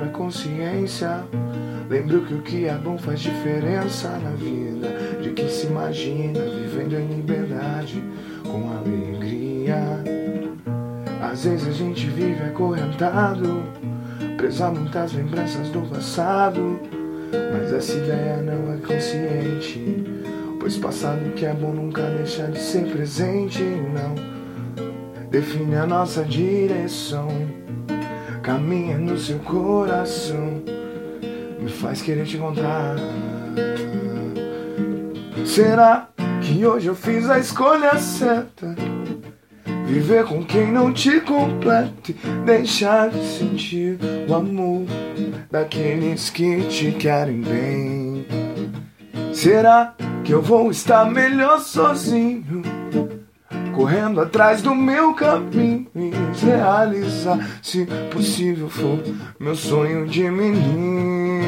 recobra a consciência. Lembro que o que é bom faz diferença na vida de quem se imagina vivendo em liberdade, com alegria. Às vezes a gente vive acorrentado, preso a muitas lembranças do passado, mas essa ideia não é consciente, pois passado que é bom nunca deixa de ser presente. Não define a nossa direção, caminha no seu coração, me faz querer te encontrar. Será que hoje eu fiz a escolha certa? Viver com quem não te complete, deixar de sentir o amor daqueles que te querem bem. Será que eu vou estar melhor sozinho, correndo atrás do meu caminho e realizar, se possível for, meu sonho de menino?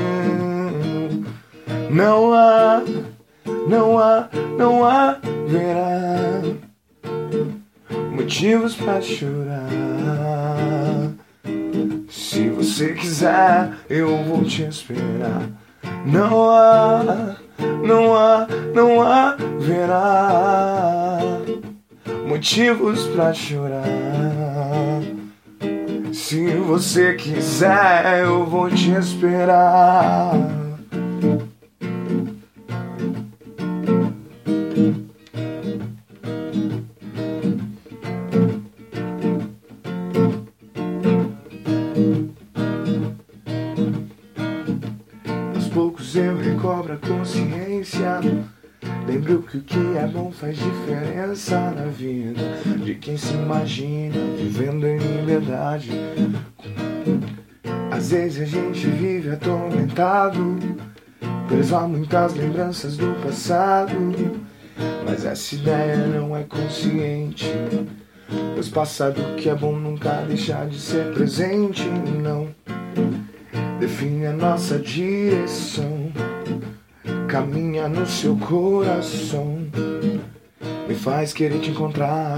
Não haverá motivos pra chorar. Se você quiser, eu vou te esperar. Não haverá motivos pra chorar. Se você quiser, eu vou te esperar. Aos poucos eu recobro a consciência. Lembro que o que é bom faz diferença na vida de quem se imagina vivendo em liberdade. Às vezes a gente vive atormentado, preso a muitas lembranças do passado, mas essa ideia não é consciente, pois passado que é bom nunca deixa de ser presente. Não define a nossa direção, caminha no seu coração, me faz querer te encontrar.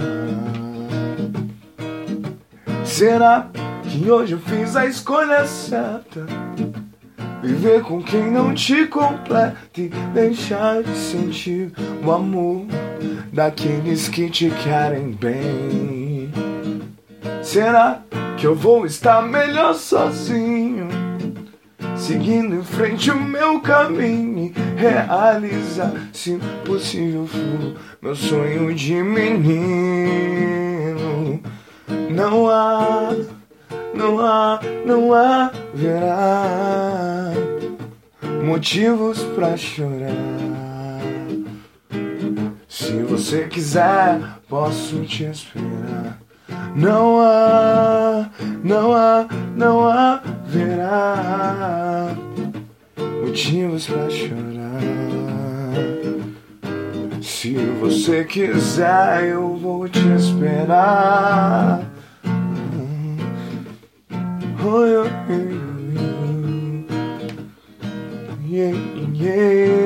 Será que hoje eu fiz a escolha certa? Viver com quem não te complete, deixar de sentir o amor daqueles que te querem bem. Será que eu vou estar melhor sozinho, seguindo em frente o meu caminho, realizar, se possível for, meu sonho de menino? Não haverá motivos pra chorar. Se você quiser, posso te esperar. Não haverá motivos pra chorar. Se você quiser, eu vou te esperar. Oh, yeah, yeah.